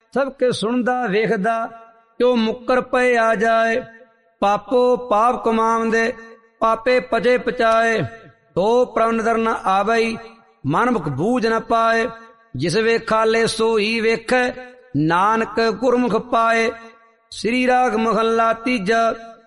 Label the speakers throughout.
Speaker 1: ਸਭ ਕੇ ਸੁਣਦਾ ਵੇਖਦਾ, ਕਿਉ ਮੁੱਕਰ ਪਏ ਆ ਜਾਏ। ਪਾਪੋ ਪਾਪ ਕਮਾਉਂਦੇ, ਪਾਪੇ ਪਚੇ ਪਚਾਏ। ਤੋ ਪ੍ਰਭ ਨਦਰ ਨ ਆਵਈ, ਮਨ ਮੁਖ ਬੂਝ ਨ ਪਾਏ। ਜਿਸ ਵੇਖਾਲੇ ਸੋਈ ਵੇਖੈ, ਨਾਨਕ ਗੁਰਮੁਖ ਪਾਏ। ਸ੍ਰੀ ਰਾਗ ਮਹੱਲਾ ਤੀਜਾ।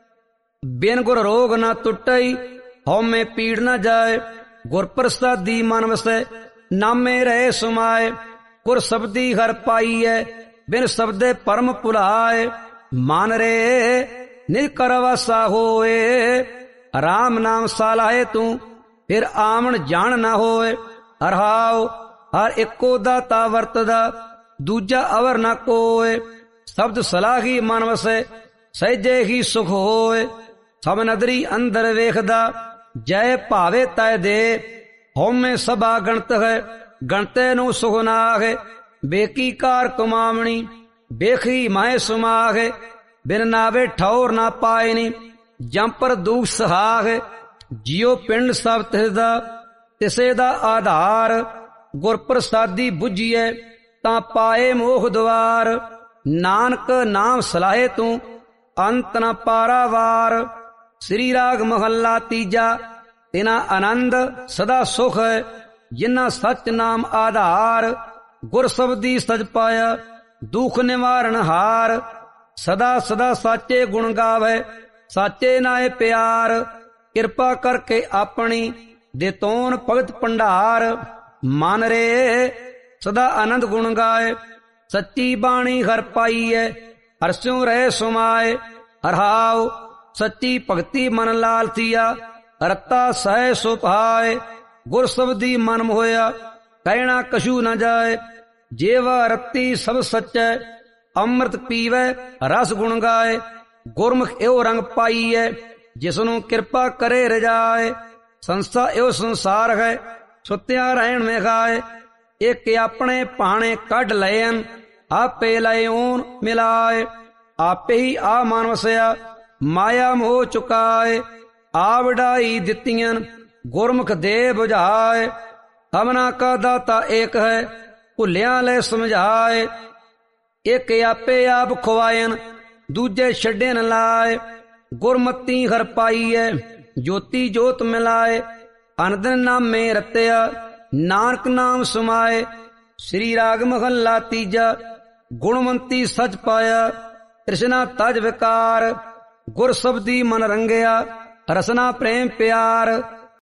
Speaker 1: ਬਿਨ ਗੁਰ ਰੋਗ ਨ ਟੁੱਟਈ, ਹਉਮੈ ਪੀੜ ਨ ਜਾਏ। ਗੁਰ ਪ੍ਰਸਾਦੀ ਮਨ ਵਸੈ, ਨਾਮੇ ਰਹੇ ਸਮਾਏ। ਗੁਰ ਸ਼ਬਦੀ ਹਰ ਪਾਈਐ, ਬਿਨ ਸ਼ਬਦੇ ਪਰਮ ਭੁਲਾਏ। ਮਨ ਰੇ ਨਿਜ ਕਰ ਵਾਸਾ ਹੋਏ, ਰਾਮ ਨਾਮ ਸਾਲਾਏ ਤੂੰ, ਫਿਰ ਆਵਣ ਜਾਣ ਨਾ ਹੋਏ। ਰਹਾਉ ਹਰ ਇੱਕੋ ਦਾਤਾ ਵਰਤਦਾ, ਦੂਜਾ ਅਵਰ ਨਾ ਕੋਏ। ਸ਼ਬਦ ਸਲਾਹੀ ਮਨ ਵਸੈ, ਸਹਿਜੇ ਹੀ ਸੁਖ ਹੋਏ। ਸਭ ਨਦਰੀ ਅੰਦਰ ਵੇਖਦਾ, ਜੈ ਭਾਵੇ ਤੈ ਦੇ। ਹਉਮੈ ਸਭਾ ਗਣਤ ਹੈ, ਗਣਤੇ ਨੂੰ ਸੁਖ ਨਾਹੇ। ਬੇਕੀ ਕਾਰ ਕਮਾਵਣੀ, ਵੇਖੀ ਮਾਏ ਸੁਮਾਹੇ। ਬਿਨ ਨਾਵੇ ਠੌਰ ਨਾ ਪਾਏ ਨੀ, ਜੰਪਰ ਦੂਖ ਸਹਾਹੇ। ਜਿਉ ਪਿੰਡ ਸਭ ਤਿਸਦਾ, ਤਿਸੇ ਦਾ ਆਧਾਰ। ਗੁਰ ਪ੍ਰਸਾਦੀ ਬੁੱਝੀਐ, ਤਾਂ ਪਾਏ ਮੋਖ ਦੁਆਰ। ਨਾਨਕ ਨਾਮ ਸਲਾਹੇ ਤੂੰ, ਅੰਤ ਨ ਪਾਰਾਵਾਰ। ਸ੍ਰੀ ਰਾਗ ਮਹੱਲਾ ਤੀਜਾ। ਤਿਨਾ ਆਨੰਦ ਸਦਾ ਸੁਖ ਹੈ, ਜਿਨ੍ਹਾਂ ਸੱਚ ਨਾਮ ਆਧਾਰ। ਗੁਰ ਸ਼ਬਦੀ ਸਚ ਪਾਇਆ, ਦੁਖ ਨਿਵਾਰਨ ਹਾਰ। ਸਦਾ ਸਦਾ ਸਾਚੇ ਗੁਣ ਗਾਵੇ, ਸਾਚੇ ਨਾਏ ਪਿਆਰ। ਕਿਰਪਾ ਕਰਕੇ ਆਪਣੀ, ਦੇ ਤੋਨ ਭਗਤ ਭੰਡਾਰ। ਮਨ ਰੇ ਸਦਾ ਆਨੰਦ ਗੁਣ ਗਾਏ, ਸੱਚੀ ਬਾਣੀ ਹਰ ਪਾਈਐ। ਹਰਸਿਉ ਰਹੇ ਸੁਮਾਏ। ਹਰਹਾਉ ਸੱਚੀ ਭਗਤੀ ਮਨ ਲਾਲਥੀਆ, ਰਤਾ ਸਹਿ ਸੋ ਪਾਏ। ਗੁਰ ਸ਼ਬਦੀ ਮਨ ਮੋਇਆ, ਕਹਿਣਾ ਕਛੂ ਨ ਜਾਏ। ਜੇਵਾ ਰਤੀ ਸਭ ਸੱਚੈ, ਅੰਮ੍ਰਿਤ ਪੀਵੈ ਰਸ ਗੁਣ ਗਾਏ। ਗੁਰਮੁਖ ਇਹੋ ਰੰਗ ਪਾਈਐ, ਜਿਸਨੂੰ ਕਿਰਪਾ ਕਰੇ ਰਜਾਏ। ਸੰਸਾ ਇਹੋ ਸੰਸਾਰ ਹੈ, ਸੁੱਤਿਆ ਰਹਿਣ ਮੇ ਖਾਏ। ਇੱਕ ਆਪਣੇ ਭਾਣੇ ਕੱਢ ਲਏਨ, ਆਪੇ ਲਇਓਨ ਮਿਲਾਏ। ਆਪੇ ਹੀ ਆ ਮਨ ਵਸਿਆ, ਮਾਇਆ ਮੋਹ ਚੁਕਾਏ। ਆ ਵਡਾਈ ਦਿੱਤੀਆਂ, ਗੁਰਮੁਖ ਦੇ ਬੁਝਾਏ। ਹਮਨਾ ਕਾ ਦਾਤਾ ਏਕ ਹੈ, ਭੁੱਲਿਆਂ ਲੈ ਸਮਝਾਏ। ਇੱਕ ਆਪੇ ਆਪ ਖਵਾਇਨ, ਦੂਜੇ ਛੱਡਣ ਲਾਏ। ਗੁਰਮਤੀ ਹਰ ਪਾਈਐ, ਜੋਤੀ ਜੋਤ ਮਿਲਾਏ। ਅਨੰਦ ਨਾਮੇ ਰਤਿਆ, ਨਾਨਕ ਨਾਮ ਸਮਾਏ। ਸ੍ਰੀ ਰਾਗ ਮਹੱਲਾ ਤੀਜਾ। ਗੁਣਵੰਤੀ ਸਚ ਪਾਇਆ, ਤ੍ਰਿਸ਼ਨਾ ਤਜ ਵਿਕਾਰ। ਗੁਰ ਸ਼ਬਦੀ ਮਨ ਰੰਗਿਆ, ਰਸਨਾ ਪ੍ਰੇਮ ਪਿਆਰ।